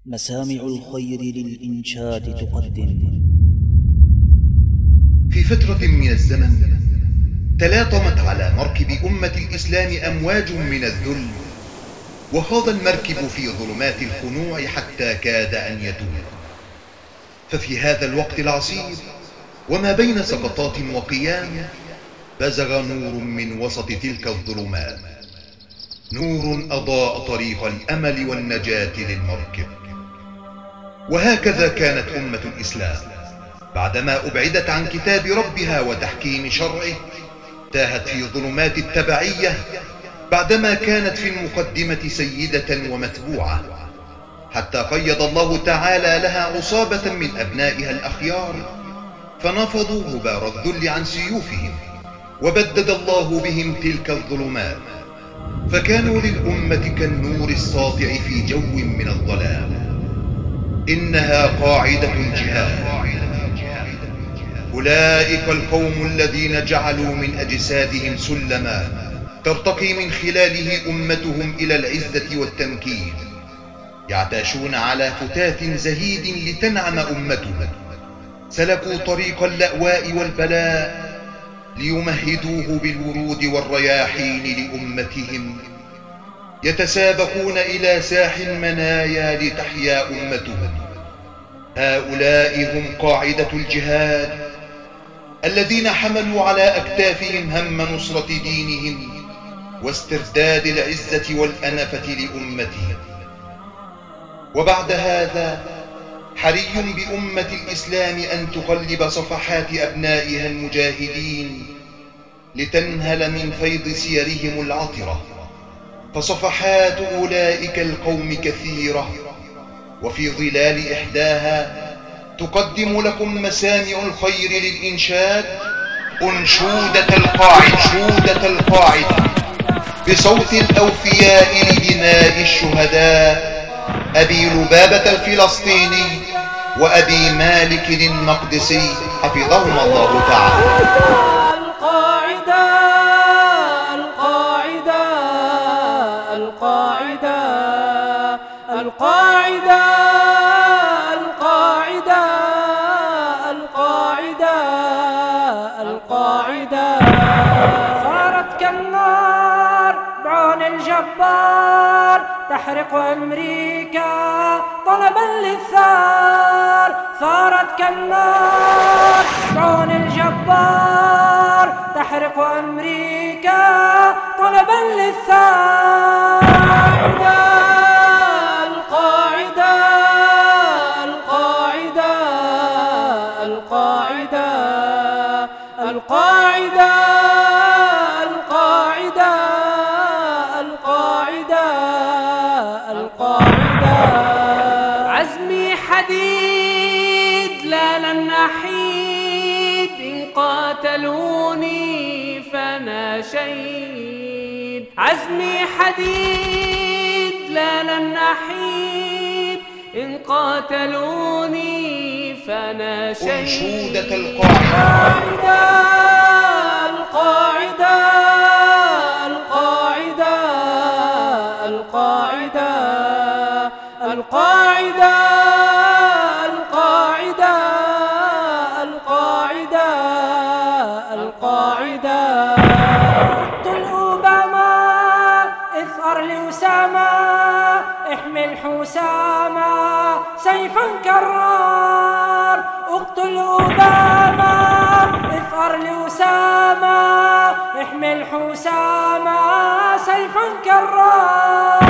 مسامع الخير للإنشاد تقدم. في فترة من الزمن تلاطمت على مركب أمة الإسلام أمواج من الذل، وخاض المركب في ظلمات الخنوع حتى كاد أن يتوه. ففي هذا الوقت العصيب وما بين سقطات وقيام بزغ نور من وسط تلك الظلمات، نور أضاء طريق الأمل والنجاة للمركب. وهكذا كانت أمة الإسلام بعدما أبعدت عن كتاب ربها وتحكيم شرعه تاهت في ظلمات التبعية، بعدما كانت في المقدمة سيدة ومتبوعة، حتى قيض الله تعالى لها عصابة من أبنائها الأخيار فنفضوا غبار الذل عن سيوفهم، وبدد الله بهم تلك الظلمات، فكانوا للأمة كالنور الساطع في جو من الظلام. إنها قاعدة الجهاد. أولئك القوم الذين جعلوا من أجسادهم سلما ترتقي من خلاله أمتهم إلى العزة والتمكين، يعتاشون على فتات زهيد لتنعم أمتهم، سلكوا طريق اللأواء والبلاء ليمهدوه بالورود والرياحين لأمتهم، يتسابقون إلى ساح المنايا لتحيا أمتهم. هؤلاء هم قاعدة الجهاد الذين حملوا على أكتافهم هم نصرة دينهم واسترداد العزة والأنفة لأمتهم. وبعد هذا حري بأمة الإسلام أن تقلب صفحات أبنائها المجاهدين لتنهل من فيض سيرهم العطرة، فصفحات أولئك القوم كثيرة، وفي ظلال إحداها تقدم لكم مسامع الخير للإنشاد أنشودة القاعدة بصوت الأوفياء لدماء الشهداء أبي لبابة الفلسطيني وأبي مالك المقدسي حفظهما الله تعالى. القاعدة صارت كالنار بعون الجبار تحرق أمريكا طلبا للثار. صارت كالنار بعون الجبار تحرق أمريكا طلبا للثار. عزمي حديد لا لن أحيد، إن قاتلوني فأنا شهيد. عزمي حديد لا لن أحيد، إن قاتلوني فأنا شهيد. أنشودة القاعدة. اقتل أوباما اثأر لأسامة، احمل حسامة سيفا كرار. اقتل أوباما اثأر لأسامة، احمل حسامة سيفا كرار.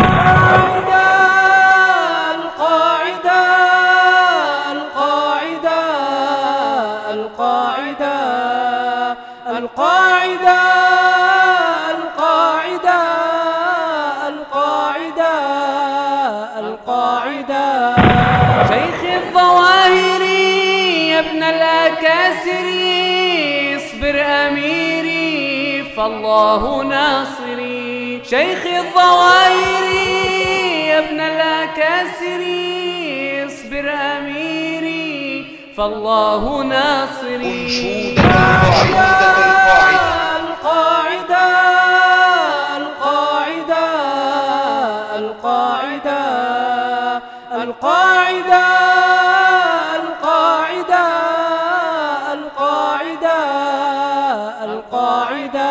شيخ الظواهري يا ابن الأكاسري، اصبر أميري فالله ناصري. شيخ الظواهري يا ابن الأكاسري، اصبر أميري فالله ناصري. القاعدة القاعدة القاعدة القاعدة